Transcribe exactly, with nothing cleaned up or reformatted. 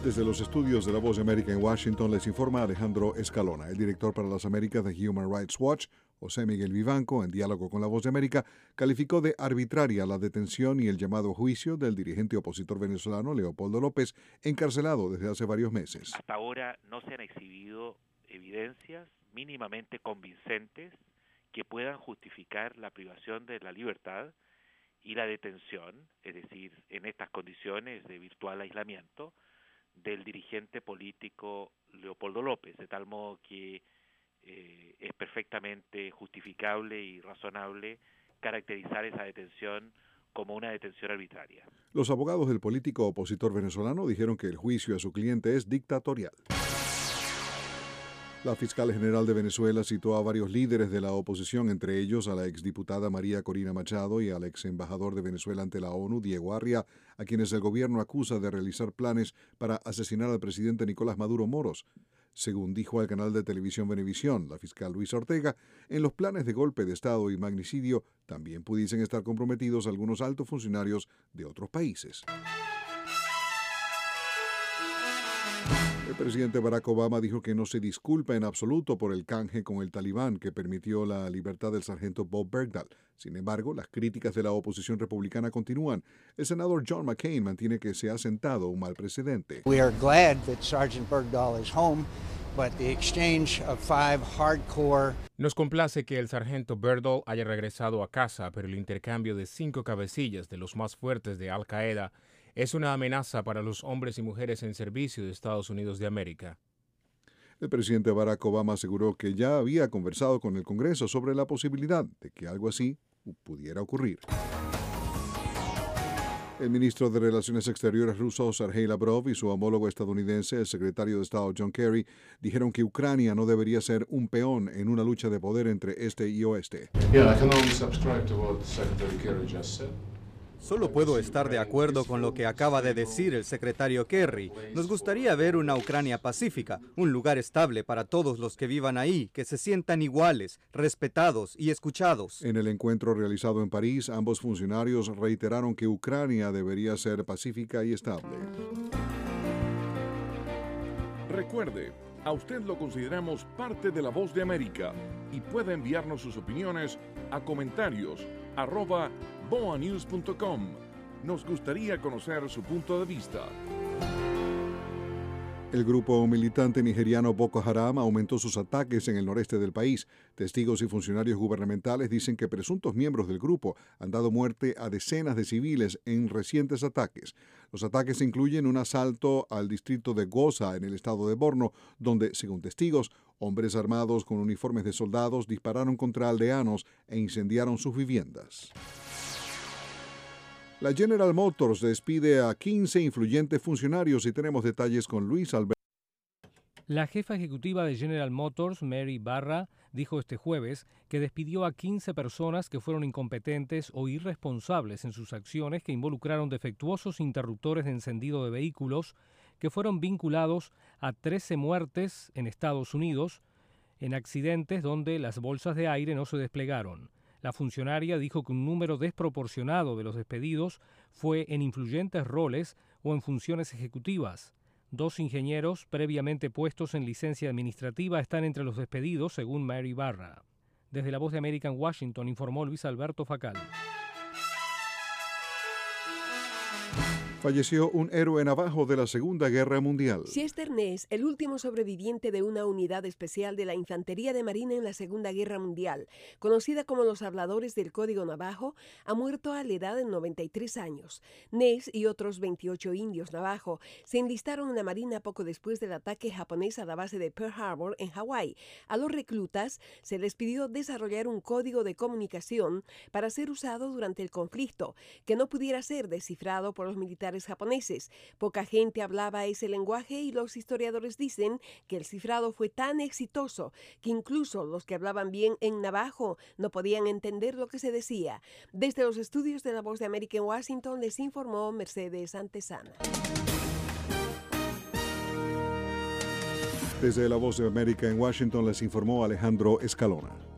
Desde los estudios de La Voz de América en Washington les informa Alejandro Escalona. El director para las Américas de Human Rights Watch, José Miguel Vivanco, en diálogo con La Voz de América, calificó de arbitraria la detención y el llamado a juicio del dirigente opositor venezolano Leopoldo López, encarcelado desde hace varios meses. Hasta ahora no se han exhibido evidencias mínimamente convincentes que puedan justificar la privación de la libertad y la detención, es decir, en estas condiciones de virtual aislamiento, del dirigente político Leopoldo López, de tal modo que eh, es perfectamente justificable y razonable caracterizar esa detención como una detención arbitraria. Los abogados del político opositor venezolano dijeron que el juicio a su cliente es dictatorial. La fiscal general de Venezuela citó a varios líderes de la oposición, entre ellos a la exdiputada María Corina Machado y al ex embajador de Venezuela ante la ONU, Diego Arria, a quienes el gobierno acusa de realizar planes para asesinar al presidente Nicolás Maduro Moros. Según dijo al canal de televisión Venevisión, la fiscal Luisa Ortega, en los planes de golpe de Estado y magnicidio también pudiesen estar comprometidos algunos altos funcionarios de otros países. El presidente Barack Obama dijo que no se disculpa en absoluto por el canje con el talibán que permitió la libertad del sargento Bob Bergdahl. Sin embargo, las críticas de la oposición republicana continúan. El senador John McCain mantiene que se ha sentado un mal precedente. We are glad that Sergeant Bergdahl is home, but the exchange of five hardcore Nos complace que el sargento Bergdahl haya regresado a casa, pero el intercambio de cinco cabecillas de los más fuertes de Al Qaeda es una amenaza para los hombres y mujeres en servicio de Estados Unidos de América. El presidente Barack Obama aseguró que ya había conversado con el Congreso sobre la posibilidad de que algo así pudiera ocurrir. El ministro de Relaciones Exteriores ruso, Sergei Lavrov, y su homólogo estadounidense, el secretario de Estado John Kerry, dijeron que Ucrania no debería ser un peón en una lucha de poder entre este y oeste. Yeah, I can only subscribe to what Secretary Kerry just said. Solo puedo estar de acuerdo con lo que acaba de decir el secretario Kerry. Nos gustaría ver una Ucrania pacífica, un lugar estable para todos los que vivan ahí, que se sientan iguales, respetados y escuchados. En el encuentro realizado en París, ambos funcionarios reiteraron que Ucrania debería ser pacífica y estable. Recuerde, a usted lo consideramos parte de La Voz de América y puede enviarnos sus opiniones a comentarios arroba boa news punto com. Nos gustaría conocer su punto de vista. El grupo militante nigeriano Boko Haram aumentó sus ataques en el noreste del país. Testigos y funcionarios gubernamentales dicen que presuntos miembros del grupo han dado muerte a decenas de civiles en recientes ataques. Los ataques incluyen un asalto al distrito de Goza en el estado de Borno, donde, según testigos, hombres armados con uniformes de soldados dispararon contra aldeanos e incendiaron sus viviendas. La General Motors despide a quince influyentes funcionarios y tenemos detalles con Luis Alberto. La jefa ejecutiva de General Motors, Mary Barra, dijo este jueves que despidió a quince personas que fueron incompetentes o irresponsables en sus acciones que involucraron defectuosos interruptores de encendido de vehículos que fueron vinculados a trece muertes en Estados Unidos en accidentes donde las bolsas de aire no se desplegaron. La funcionaria dijo que un número desproporcionado de los despedidos fue en influyentes roles o en funciones ejecutivas. Dos ingenieros previamente puestos en licencia administrativa están entre los despedidos, según Mary Barra. Desde La Voz de América en Washington, informó Luis Alberto Facal. Falleció un héroe navajo de la Segunda Guerra Mundial. Chester Ness, el último sobreviviente de una unidad especial de la Infantería de Marina en la Segunda Guerra Mundial, conocida como los Habladores del Código Navajo, ha muerto a la edad de noventa y tres años. Ness y otros veintiocho indios navajo se enlistaron en la Marina poco después del ataque japonés a la base de Pearl Harbor en Hawái. A los reclutas se les pidió desarrollar un código de comunicación para ser usado durante el conflicto, que no pudiera ser descifrado por los militares japoneses. Poca gente hablaba ese lenguaje y los historiadores dicen que el cifrado fue tan exitoso que incluso los que hablaban bien en navajo no podían entender lo que se decía. Desde los estudios de La Voz de América en Washington les informó Mercedes Antesana. Desde La Voz de América en Washington les informó Alejandro Escalona.